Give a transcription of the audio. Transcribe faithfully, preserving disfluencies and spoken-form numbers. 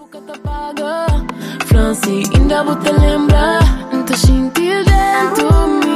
nunca te apaga. Franci, ainda vou te lembrar. Tá sentindo dentro